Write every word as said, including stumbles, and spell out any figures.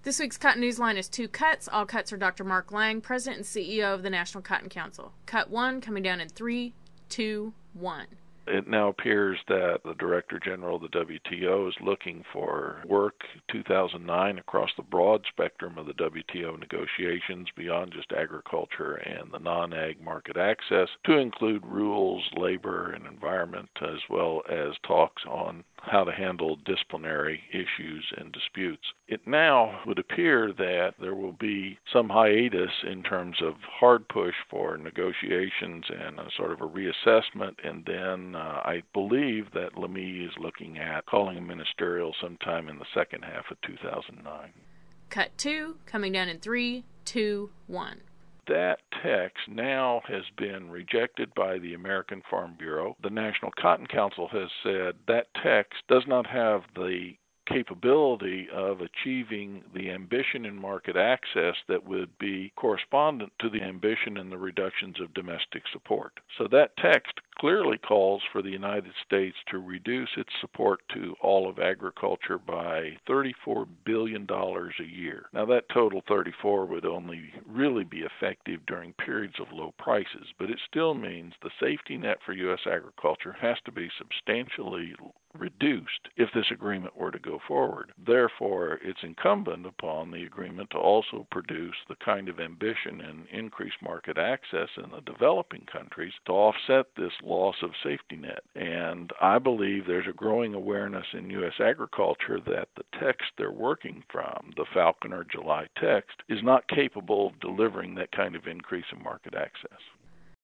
This week's Cotton Newsline is two cuts. All cuts are Doctor Mark Lang, President and C E O of the National Cotton Council. Cut one coming down in three, two, one. It now appears that the Director General of the W T O is looking for work two thousand nine across the broad spectrum of the W T O negotiations beyond just agriculture and the non-ag market access to include rules, labor, and environment, as well as talks on how to handle disciplinary issues and disputes. It now would appear that there will be some hiatus in terms of hard push for negotiations and a sort of a reassessment, and then uh, I believe that Lamy is looking at calling a ministerial sometime in the second half of two thousand nine. Cut two, coming down in three, two, one. That text now has been rejected by the American Farm Bureau. The National Cotton Council has said that text does not have the capability of achieving the ambition in market access that would be correspondent to the ambition in the reductions of domestic support. So that text clearly calls for the United States to reduce its support to all of agriculture by thirty-four billion dollars a year. Now that total thirty-four would only really be effective during periods of low prices, but it still means the safety net for U S agriculture has to be substantially reduced if this agreement were to go forward. Therefore, it's incumbent upon the agreement to also produce the kind of ambition and increased market access in the developing countries to offset this loss of safety net. And I believe there's a growing awareness in U S agriculture that the text they're working from, the Falconer July text, is not capable of delivering that kind of increase in market access.